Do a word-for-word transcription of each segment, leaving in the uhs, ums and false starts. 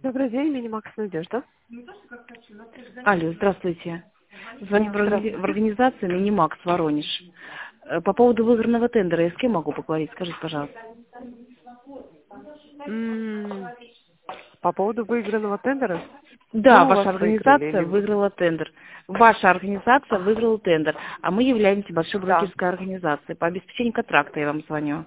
Добрый день, Минимакс Надежда. Алло, здравствуйте. Звоню в органи- в Здравствуйте. организацию Минимакс Воронеж. Э, По поводу выигранного тендера, я с кем могу поговорить? Скажите, пожалуйста. М, По поводу выигранного тендера, Да, мы у вас ваша выиграли или организация вы? выиграла тендер. Ваша организация А, выиграла тендер, а мы являемся большой да. брокерской организацией. По обеспечению контракта я вам звоню.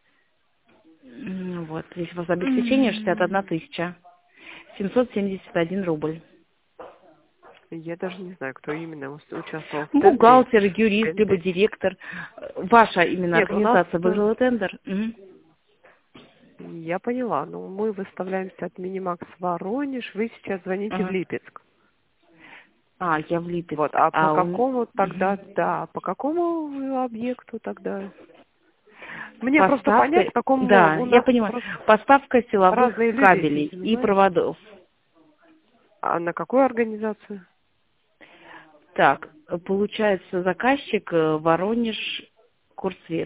М, Вот, здесь у вас обеспечение шестьдесят одна М, тысяча семьсот семьдесят один рубль. Я даже не знаю, кто именно ус- участвовал в тендере. Бухгалтер, юрист, либо Тендер. директор. Э, Ваша именно Нет, у нас, организация э, выиграла тендер. Мгм. я поняла, но мы выставляемся от Минимакс Воронеж, вы сейчас звоните в Ага. Липецк. А, я в Вот, Липецк. а по А у... какому тогда, Мгм. да, по какому вы объекту тогда? Мне просто понять, Поставка, в какому да, у я нас понимаю. просто Поставка силовых разные люди этим кабелей и занимаются. проводов. А на какую организацию? Так, получается, заказчик э, Воронеж Курсвет.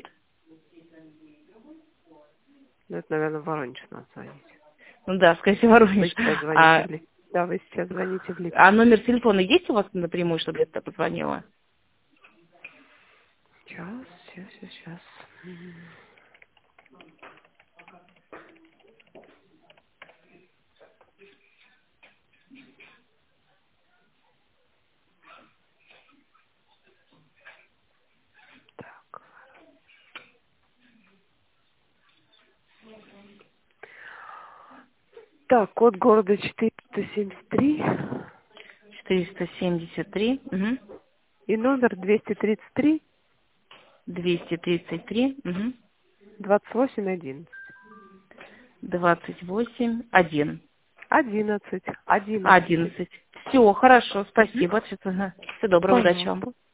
Ну, это, наверное, в Воронеж надо звонить. Ну да, скорее всего, Вы Воронеж. сейчас звоните А, в Липецк. Да, вы сейчас звоните в а Липецк. номер телефона есть у вас напрямую, чтобы я туда позвонила? Сейчас, сейчас, сейчас, сейчас. Так. Так, код города четыреста семьдесят три четыреста семьдесят три, угу. и номер двести тридцать три двести тридцать три, угу. двадцать восемь одиннадцать. двадцать восемь один. Одиннадцать. Одиннадцать. одиннадцать. Все, хорошо, Угу. спасибо. Всего доброго, удачи вам. Пожалуйста.